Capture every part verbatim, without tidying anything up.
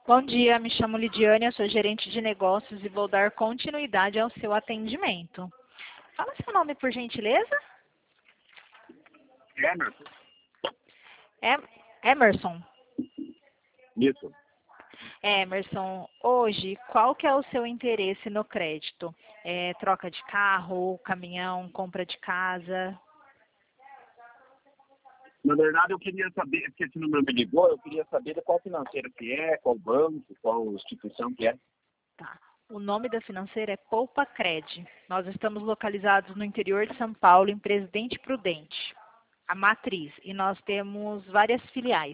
Bom dia, me chamo Lidiane, eu sou gerente de negócios e vou dar continuidade ao seu atendimento. Fala seu nome, por gentileza. Emerson. Em- Emerson. Isso. Emerson, hoje, qual que é o seu interesse no crédito? É, troca de carro, caminhão, compra de casa? Na verdade, eu queria saber, porque esse número me ligou, eu queria saber de qual financeira que é, qual banco, qual instituição que é. Tá. O nome da financeira é Poupa Cred. Nós estamos localizados no interior de São Paulo, em Presidente Prudente, a matriz, e nós temos várias filiais.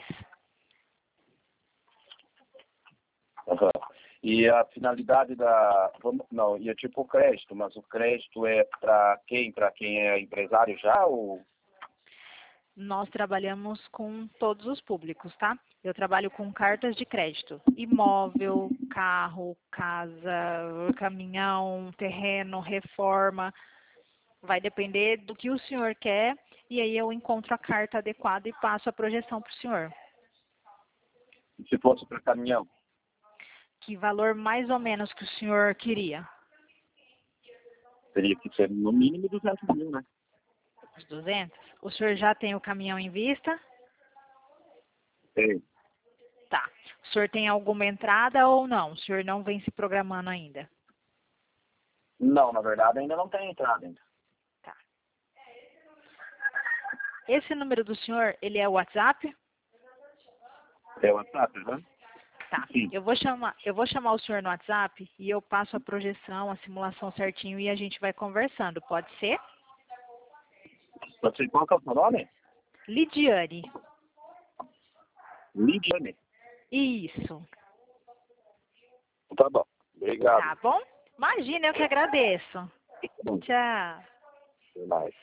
Aham. E a finalidade da... vamos- Não, e é tipo crédito, mas o crédito é para quem? Para quem é empresário já ou... Nós trabalhamos com todos os públicos, tá? Eu trabalho com cartas de crédito, imóvel, carro, casa, caminhão, terreno, reforma. Vai depender do que o senhor quer e aí eu encontro a carta adequada e passo a projeção para o senhor. se fosse para caminhão? Que valor mais ou menos que o senhor queria? Teria que ser no mínimo duzentos mil, né? Os duzentos? O senhor já tem o caminhão em vista? Tem. Tá. O senhor tem alguma entrada ou não? O senhor não vem se programando ainda? Não, na verdade ainda não tem entrada ainda. Tá. Esse número do senhor, ele é o WhatsApp? É o WhatsApp, né? Tá. Sim. Eu vou chamar, eu vou chamar o senhor no WhatsApp e eu passo a projeção, a simulação certinho e a gente vai conversando. Pode ser? Você, qual que é o seu nome? Lidiane. Lidiane. Isso. Tá bom. Obrigado. Tá bom? Imagina, eu que agradeço. Bom, Tchau. até mais.